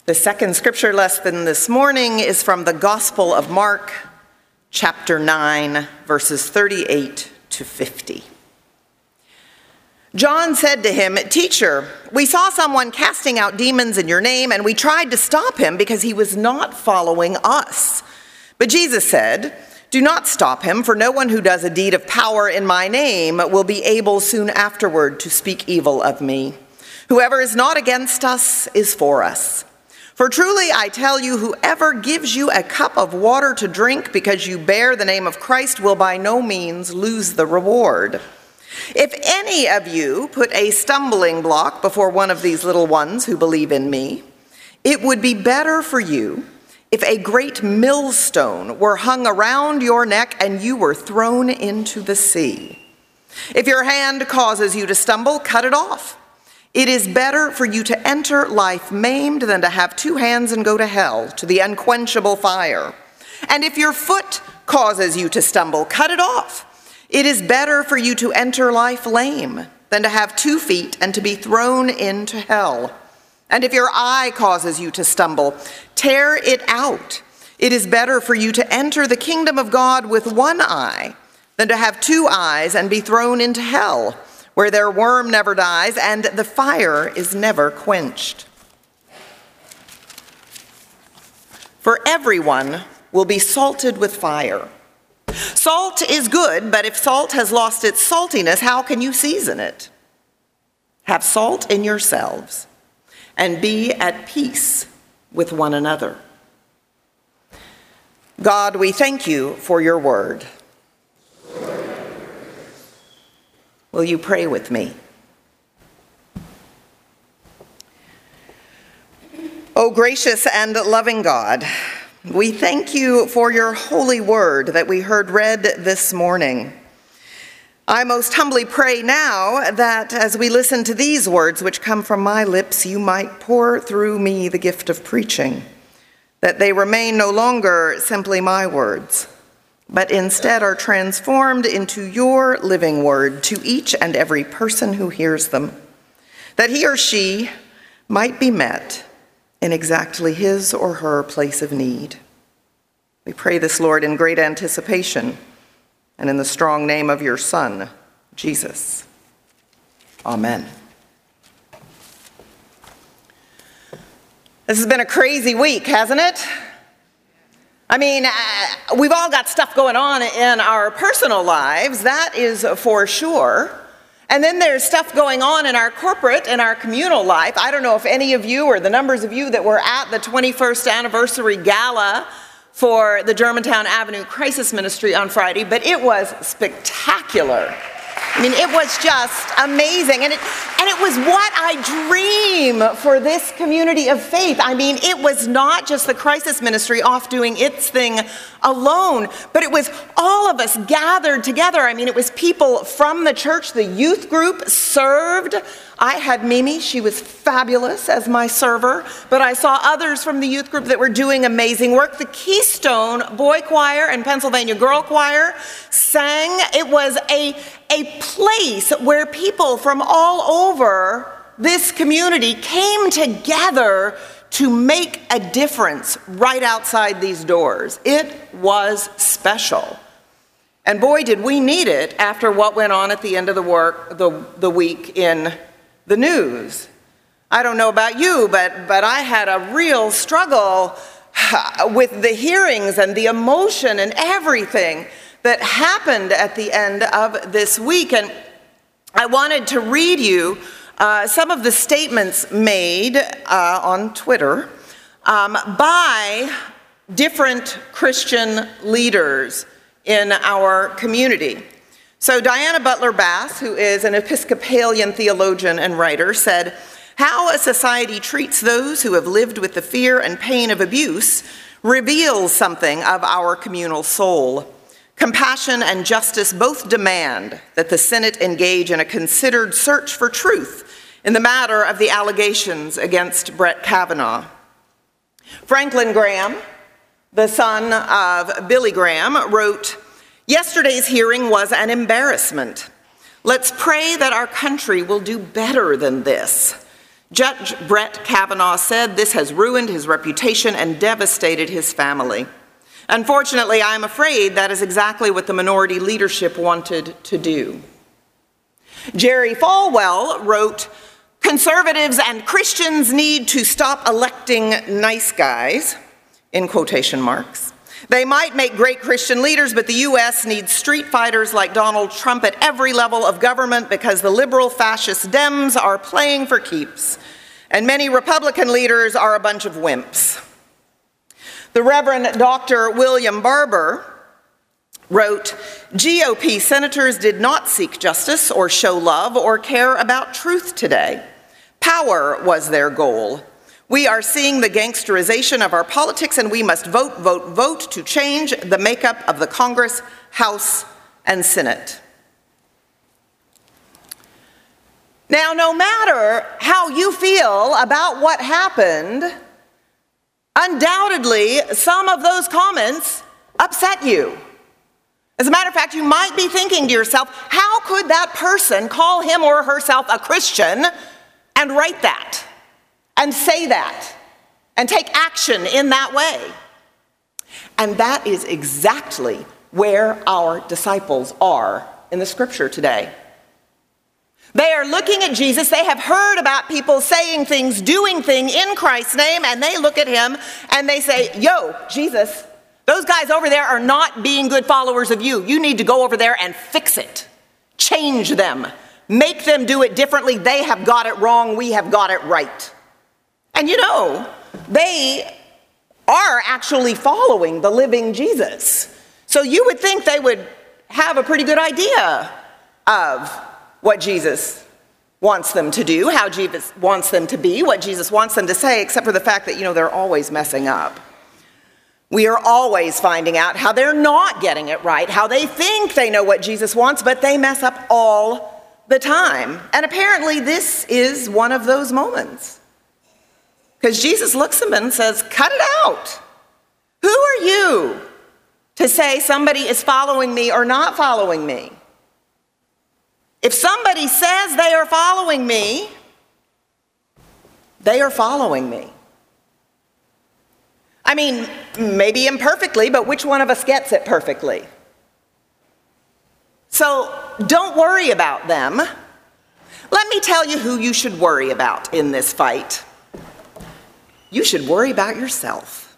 The second scripture lesson this morning is from the Gospel of Mark, chapter 9, verses 38 to 50. John said to him, "Teacher, we saw someone casting out demons in your name, and we tried to stop him because he was not following us." But Jesus said, "Do not stop him, for no one who does a deed of power in my name will be able soon afterward to speak evil of me. Whoever is not against us is for us. For truly I tell you, whoever gives you a cup of water to drink because you bear the name of Christ will by no means lose the reward. If any of you put a stumbling block before one of these little ones who believe in me, it would be better for you if a great millstone were hung around your neck and you were thrown into the sea. If your hand causes you to stumble, cut it off. It is better for you to enter life maimed than to have two hands and go to hell, to the unquenchable fire. And if your foot causes you to stumble, cut it off. It is better for you to enter life lame than to have 2 feet and to be thrown into hell. And if your eye causes you to stumble, tear it out. It is better for you to enter the kingdom of God with one eye than to have 2 eyes and be thrown into hell, where their worm never dies and the fire is never quenched. For everyone will be salted with fire. Salt is good, but if salt has lost its saltiness, how can you season it? Have salt in yourselves and be at peace with one another." God, we thank you for your word. Will you pray with me? O gracious and loving God, we thank you for your holy word that we heard read this morning. I most humbly pray now that as we listen to these words which come from my lips, you might pour through me the gift of preaching, that they remain no longer simply my words, but instead are transformed into your living word to each and every person who hears them, that he or she might be met in exactly his or her place of need. We pray this, Lord, in great anticipation and in the strong name of your Son, Jesus. Amen. This has been a crazy week, hasn't it? I mean, we've all got stuff going on in our personal lives, that is for sure. And then there's stuff going on in our corporate and our communal life. I don't know if any of you or the numbers of you that were at the 21st anniversary gala for the Germantown Avenue Crisis Ministry on Friday, but it was spectacular. I mean, it was just amazing. And it was what I dream for this community of faith. I mean, it was not just the crisis ministry off doing its thing alone, but it was all of us gathered together. I mean, it was people from the church. The youth group served. I had Mimi. She was fabulous as my server, but I saw others from the youth group that were doing amazing work. The Keystone Boy Choir and Pennsylvania Girl Choir sang. It was a place where people from all over this community came together to make a difference right outside these doors. It was special. And boy, did we need it after what went on at the end of the week in the news. I don't know about you, but I had a real struggle with the hearings and the emotion and everything that happened at the end of this week. And I wanted to read you some of the statements made on Twitter by different Christian leaders in our community. So Diana Butler Bass, who is an Episcopalian theologian and writer, said, "How a society treats those who have lived with the fear and pain of abuse reveals something of our communal soul. Compassion and justice both demand that the Senate engage in a considered search for truth in the matter of the allegations against Brett Kavanaugh." Franklin Graham, the son of Billy Graham, wrote, "Yesterday's hearing was an embarrassment. Let's pray that our country will do better than this. Judge Brett Kavanaugh said this has ruined his reputation and devastated his family. Unfortunately, I am afraid that is exactly what the minority leadership wanted to do. Jerry Falwell wrote, "Conservatives and Christians need to stop electing nice guys," in quotation marks. "They might make great Christian leaders, but the U.S. needs street fighters like Donald Trump at every level of government because the liberal fascist Dems are playing for keeps, and many Republican leaders are a bunch of wimps." The Reverend Dr. William Barber wrote, "GOP senators did not seek justice or show love or care about truth today. Power was their goal. We are seeing the gangsterization of our politics, and we must vote, vote, vote to change the makeup of the Congress, House, and Senate." Now, no matter how you feel about what happened, undoubtedly some of those comments upset you. As a matter of fact, you might be thinking to yourself, how could that person call him or herself a Christian and write that and say that and take action in that way? And that is exactly where our disciples are in the scripture today. They are looking at Jesus. They have heard about people saying things, doing things in Christ's name, and they look at him and they say, "Yo, Jesus, those guys over there are not being good followers of you. You need to go over there and fix it. Change them. Make them do it differently. They have got it wrong. We have got it right." And you know, they are actually following the living Jesus. So you would think they would have a pretty good idea of what Jesus wants them to do, how Jesus wants them to be, what Jesus wants them to say, except for the fact that, they're always messing up. We are always finding out how they're not getting it right, how they think they know what Jesus wants, but they mess up all the time. And apparently this is one of those moments. Because Jesus looks at them and says, "Cut it out. Who are you to say somebody is following me or not following me? If somebody says they are following me, they are following me." I mean, maybe imperfectly, but which one of us gets it perfectly? So don't worry about them. Let me tell you who you should worry about in this fight. You should worry about yourself.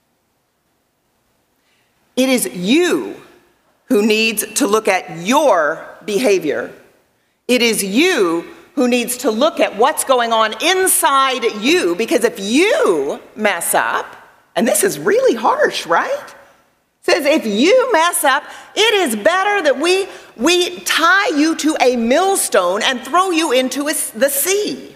It is you who needs to look at your behavior. It is you who needs to look at what's going on inside you, because if you mess up, and this is really harsh, right? It says if you mess up, it is better that we tie you to a millstone and throw you into the sea.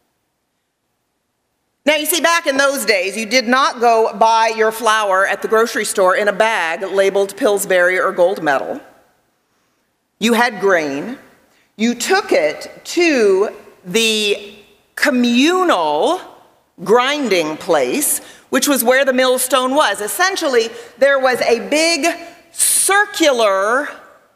Now, you see, back in those days, you did not go buy your flour at the grocery store in a bag labeled Pillsbury or Gold Medal. You had grain. You took it to the communal grinding place, which was where the millstone was. Essentially, there was a big circular,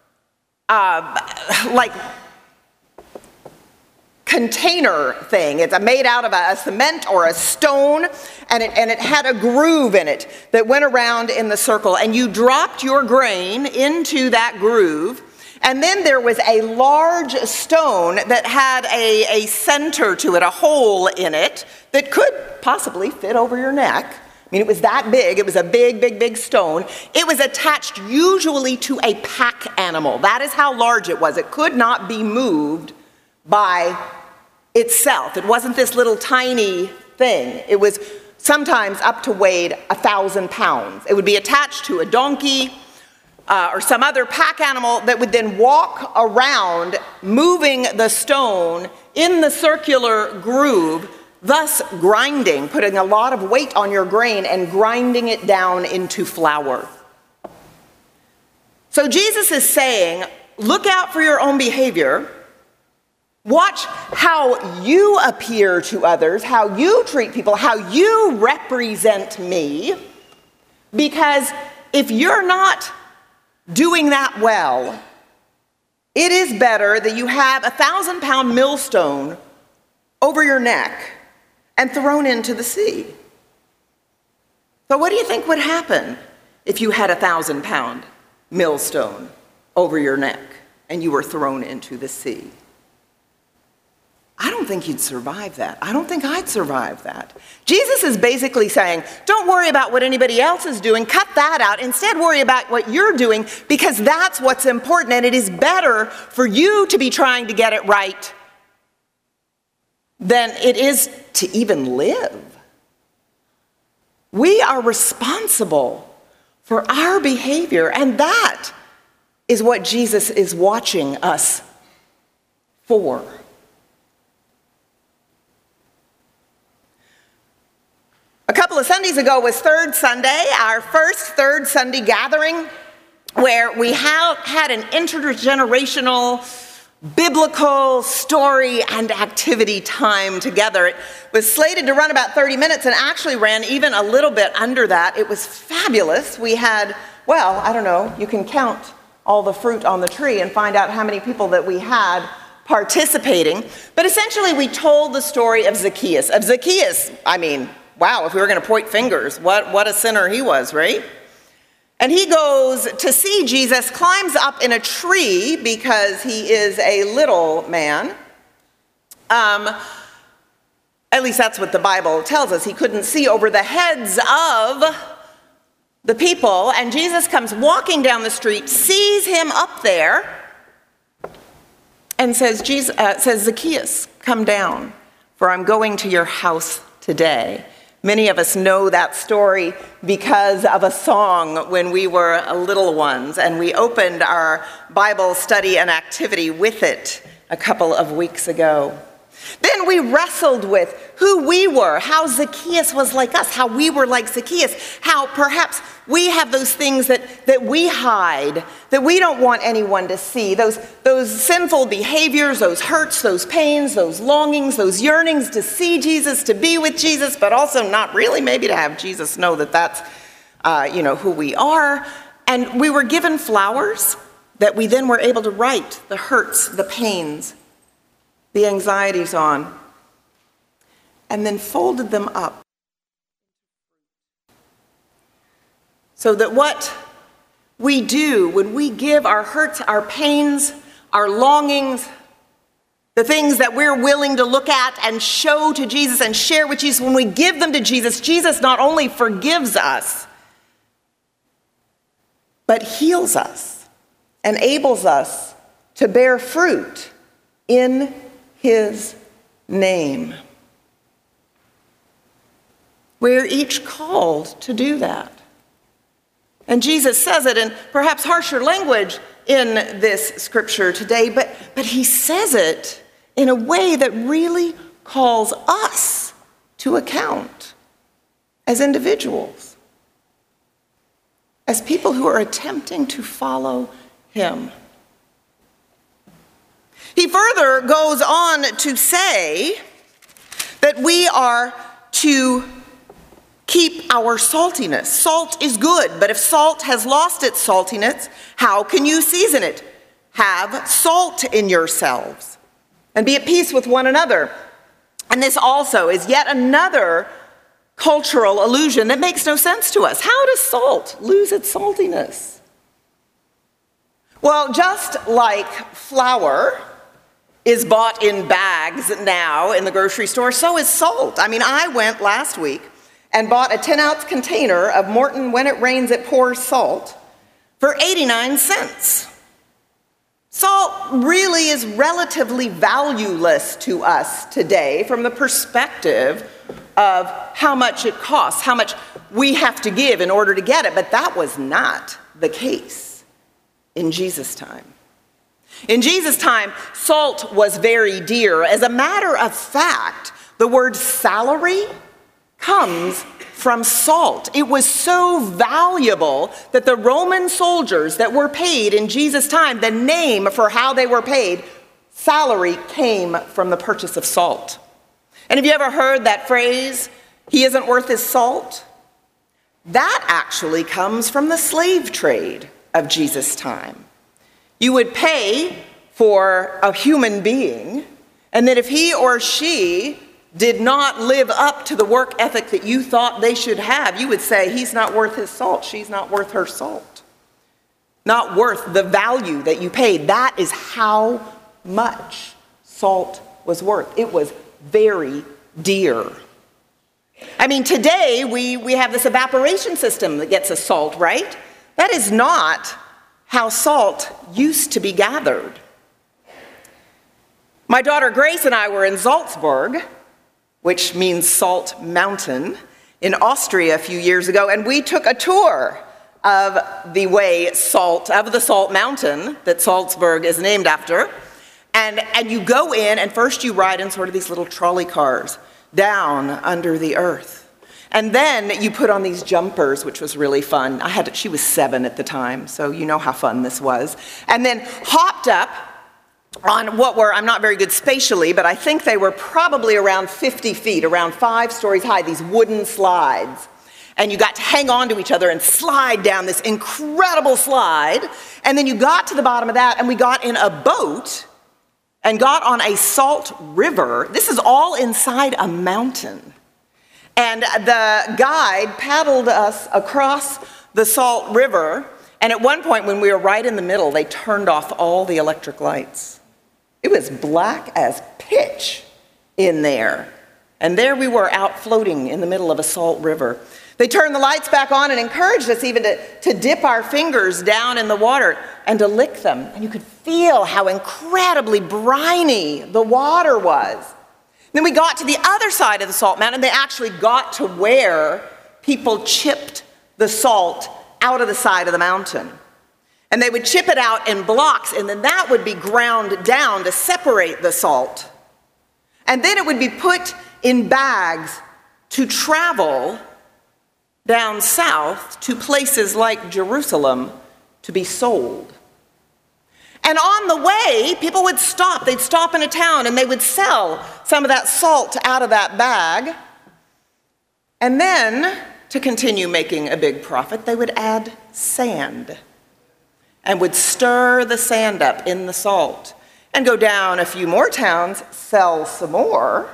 container thing. It's made out of a cement or a stone, and it had a groove in it that went around in the circle. And you dropped your grain into that groove. And then there was a large stone that had a center to it, a hole in it that could possibly fit over your neck. I mean, it was that big. It was a big, big, big stone. It was attached usually to a pack animal. That is how large it was. It could not be moved by itself. It wasn't this little tiny thing. It was sometimes up to weighed 1,000 pounds. It would be attached to a donkey or some other pack animal that would then walk around moving the stone in the circular groove, thus grinding, putting a lot of weight on your grain and grinding it down into flour. So Jesus is saying, look out for your own behavior. Watch how you appear to others, how you treat people, how you represent me. Because if you're not doing that well, it is better that you have a 1,000-pound millstone over your neck and thrown into the sea. So what do you think would happen if you had a 1,000-pound millstone over your neck and you were thrown into the sea? I don't think you'd survive that. I don't think I'd survive that. Jesus is basically saying, don't worry about what anybody else is doing. Cut that out. Instead, worry about what you're doing, because that's what's important. And it is better for you to be trying to get it right than it is to even live. We are responsible for our behavior, and that is what Jesus is watching us for. A couple of Sundays ago was Third Sunday, our first Third Sunday gathering, where we had an intergenerational biblical story and activity time together. It was slated to run about 30 minutes and actually ran even a little bit under that. It was fabulous. We had, well, I don't know, you can count all the fruit on the tree and find out how many people that we had participating. But essentially we told the story of Zacchaeus. I mean, wow, if we were going to point fingers, what a sinner he was, right? And he goes to see Jesus, climbs up in a tree because he is a little man. At least that's what the Bible tells us. He couldn't see over the heads of the people. And Jesus comes walking down the street, sees him up there, and says, Zacchaeus, come down, for I'm going to your house today. Many of us know that story because of a song when we were little ones, and we opened our Bible study and activity with it a couple of weeks ago. Then we wrestled with who we were, how Zacchaeus was like us, how we were like Zacchaeus, how perhaps we have those things that we hide, that we don't want anyone to see, those sinful behaviors, those hurts, those pains, those longings, those yearnings to see Jesus, to be with Jesus, but also not really maybe to have Jesus know that that's who we are. And we were given flowers that we then were able to write the hurts, the pains, the anxieties on, and then folded them up so that what we do when we give our hurts, our pains, our longings, the things that we're willing to look at and show to Jesus and share with Jesus, when we give them to Jesus, Jesus not only forgives us, but heals us, enables us to bear fruit in his name. We're each called to do that. And Jesus says it in perhaps harsher language in this scripture today, but he says it in a way that really calls us to account as individuals, as people who are attempting to follow him. He further goes on to say that we are to keep our saltiness. Salt is good, but if salt has lost its saltiness, how can you season it? Have salt in yourselves and be at peace with one another. And this also is yet another cultural illusion that makes no sense to us. How does salt lose its saltiness? Well, just like flour is bought in bags now in the grocery store, so is salt. I mean, I went last week and bought a 10-ounce container of Morton When It Rains It Pours salt for 89 cents. Salt really is relatively valueless to us today from the perspective of how much it costs, how much we have to give in order to get it, but that was not the case in Jesus' time. In Jesus' time, salt was very dear. As a matter of fact, the word salary comes from salt. It was so valuable that the Roman soldiers that were paid in Jesus' time, the name for how they were paid, salary, came from the purchase of salt. And have you ever heard that phrase, he isn't worth his salt? That actually comes from the slave trade of Jesus' time. You would pay for a human being And that if he or she did not live up to the work ethic that you thought they should have, you would say, he's not worth his salt, she's not worth her salt. Not worth the value that you paid. That is how much salt was worth. It was very dear. I mean, today we have this evaporation system that gets us salt, right? That is not how salt used to be gathered. My daughter Grace and I were in Salzburg, which means Salt Mountain, in Austria a few years ago, and we took a tour of the Salt Mountain that Salzburg is named after. And you go in, and first you ride in sort of these little trolley cars down under the earth. And then you put on these jumpers, which was really fun. She was 7 at the time, so you know how fun this was. And then hopped up on what were, I'm not very good spatially, but I think they were probably around 50 feet, around 5 stories high, these wooden slides. And you got to hang on to each other and slide down this incredible slide. And then you got to the bottom of that, and we got in a boat and got on a salt river. This is all inside a mountain. And the guide paddled us across the salt river. And at one point, when we were right in the middle, they turned off all the electric lights. It was black as pitch in there. And there we were out floating in the middle of a salt river. They turned the lights back on and encouraged us even to dip our fingers down in the water and to lick them. And you could feel how incredibly briny the water was. Then we got to the other side of the salt mountain. They actually got to where people chipped the salt out of the side of the mountain. And they would chip it out in blocks, and then that would be ground down to separate the salt. And then it would be put in bags to travel down south to places like Jerusalem to be sold. And on the way, people would stop. They'd stop in a town and they would sell some of that salt out of that bag. And then, to continue making a big profit, they would add sand and would stir the sand up in the salt and go down a few more towns, sell some more,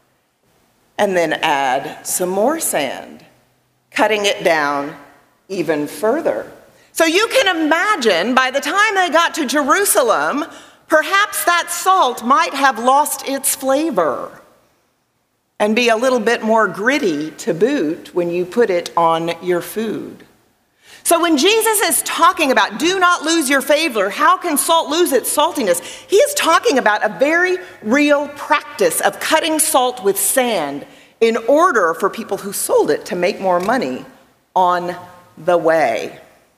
and then add some more sand, cutting it down even further. So you can imagine, by the time they got to Jerusalem, perhaps that salt might have lost its flavor and be a little bit more gritty to boot when you put it on your food. So when Jesus is talking about do not lose your flavor, how can salt lose its saltiness? He is talking about a very real practice of cutting salt with sand in order for people who sold it to make more money on the way.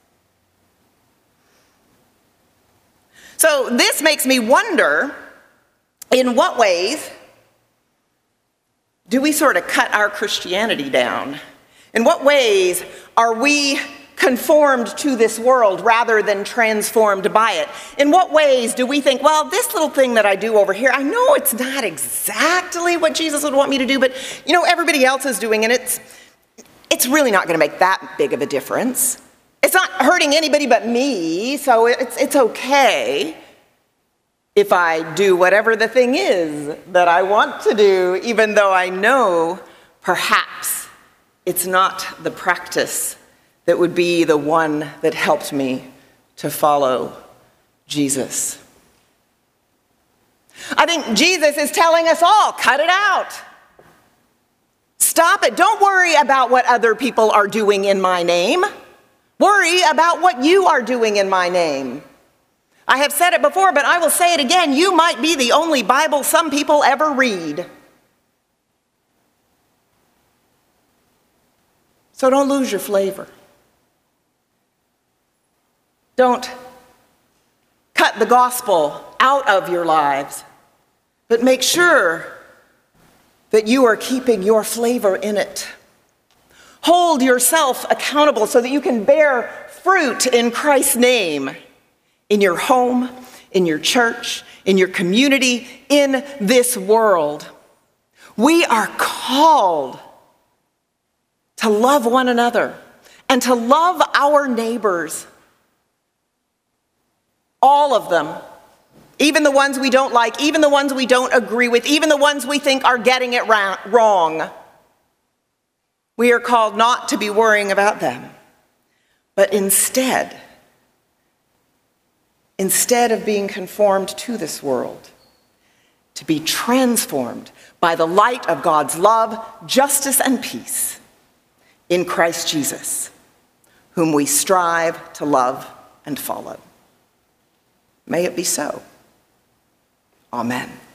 So this makes me wonder, in what ways do we sort of cut our Christianity down? In what ways are we conformed to this world rather than transformed by it? In what ways do we think, well, this little thing that I do over here, I know it's not exactly what Jesus would want me to do, but everybody else is doing it. It's really not going to make that big of a difference. It's not hurting anybody but me, so it's okay if I do whatever the thing is that I want to do, even though I know perhaps it's not the practice that would be the one that helped me to follow Jesus. I think Jesus is telling us all, cut it out. Stop it. Don't worry about what other people are doing in my name. Worry about what you are doing in my name. I have said it before, but I will say it again. You might be the only Bible some people ever read. So don't lose your flavor. Don't cut the gospel out of your lives, but make sure that you are keeping your flavor in it. Hold yourself accountable so that you can bear fruit in Christ's name, in your home, in your church, in your community, in this world. We are called to love one another and to love our neighbors, all of them, even the ones we don't like, even the ones we don't agree with, even the ones we think are getting it wrong. We are called not to be worrying about them, but instead of being conformed to this world, to be transformed by the light of God's love, justice, and peace in Christ Jesus, whom we strive to love and follow. May it be so. Amen.